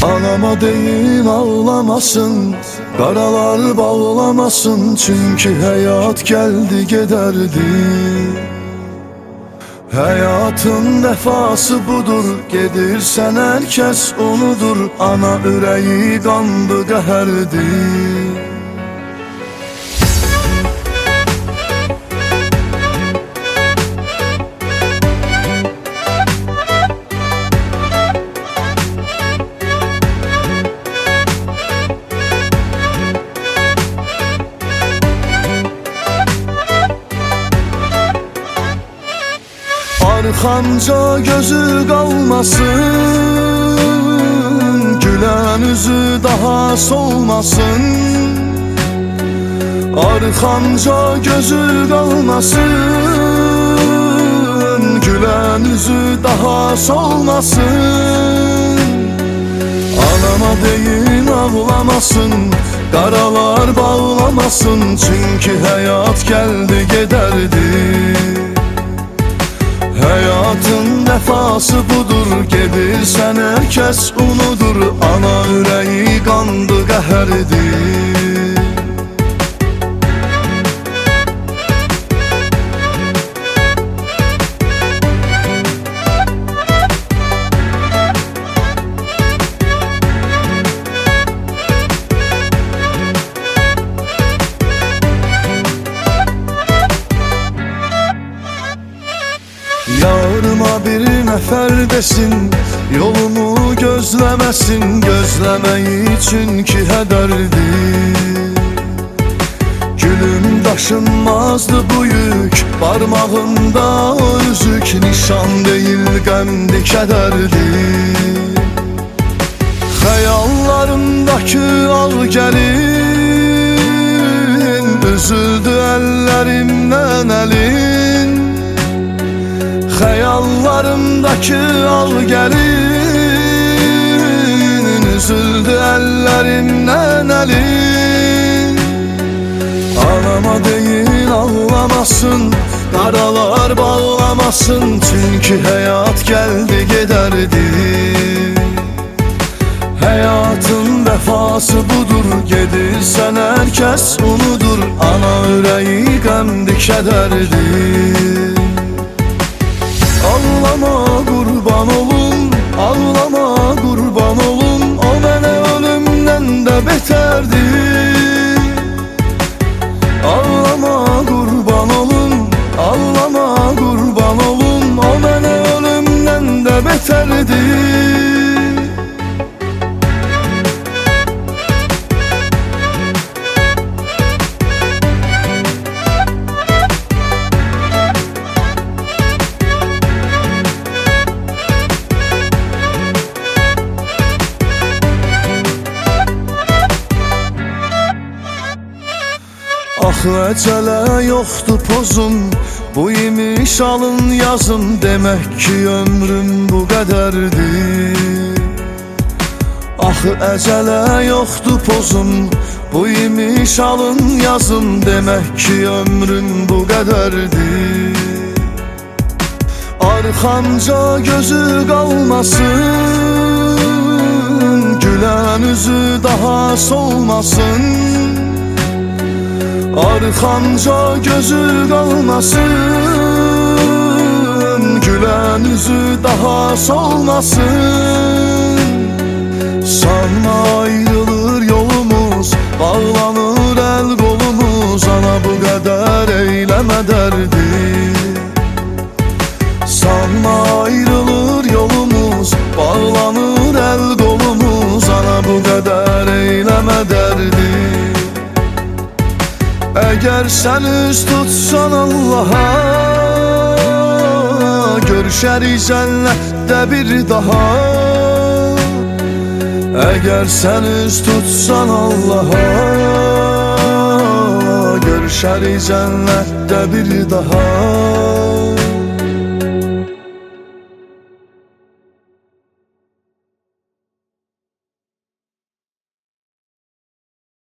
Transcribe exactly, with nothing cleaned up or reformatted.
Anama deyin ağlamasın, qaralar bağlamasın, çünkü hayat geldi giderdi. Hayatın vefası budur, gedirsen herkes unudur. Ana ürəyi qandı qəhərdi. Arxamca gözü qalmasın, gülen üzü daha solmasın. Arxamca gözü qalmasın, gülen üzü daha solmasın. Anama deyin ağlamasın, qaralar bağlamasın, çünkü hayat geldi giderdi. Hayatın vefası budur, gedirsen herkes unudur. Ana ürəyi qandı qəhərdi. Yarıma bir nəfər desin, yolumu gözləməsin. Gözləməyi çünki hədərdir. Gülüm daşınmazdı bu yük, parmağımda o üzük. Nişan deyil qəmdi kədərdir. Xəyallarımdakı al gəlin, üzüldü əllərimdən əlin. Xəyallarımdakı al gəlin, üzüldü əllərimdən əlin. Anama deyin ağlamasın, qaralar bağlamasın, çünkü hayat geldi giderdi. Hayatın vefası budur, gedirsen herkes unudur. Ana ürəyi qəmdi kədərdir. Ağlama qurban olum, ağlama qurban olum, o mənə ölümdən də betərdir. Ağlama qurban olum, ağlama qurban olum, o mənə ölümdən də betərdir. Axı əcələ yoxdur pozum, bu imiş alın yazım. Demək ki ömrüm bu qədərdir. Axı əcələ yoxdur pozum, bu imiş alın yazım. Demək ki ömrüm bu qədərdir. Arxamca gözü qalmasın, gülen üzü daha solmasın. Arxamca gözü qalmasın, gülen yüzü daha solmasın. Sanma ayrılır yolumuz, bağlanır el kolumuz. Ana bu qədər eyləmə dərdi. Sanma ayrılır yolumuz, bağlanır el kolumuz. Ana bu qədər eyləmə dərdi. Əgər sən üz tutsan Allaha, görüşərik cənnətdə bir daha. Əgər sən üz tutsan Allaha, görüşərik cənnətdə bir daha.